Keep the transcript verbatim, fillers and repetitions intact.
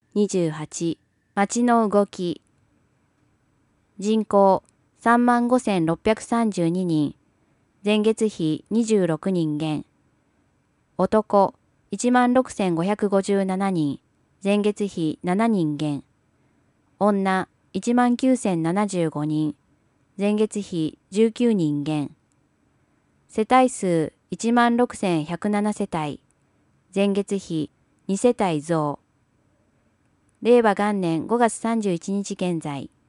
にじゅうはち、町の動き。人口さんまんごせんろっぴゃくさんじゅうににん、前月比にじゅうろくにん減。男いちまんろくせんごひゃくごじゅうななにん、前月比ななにん減。女いちまんきゅうせんななじゅうごにん、前月比じゅうきゅうにん減。世帯数いちまんろくせんひゃくなな世帯、前月比に世帯増。令和元年ごがつさんじゅういちにち現在。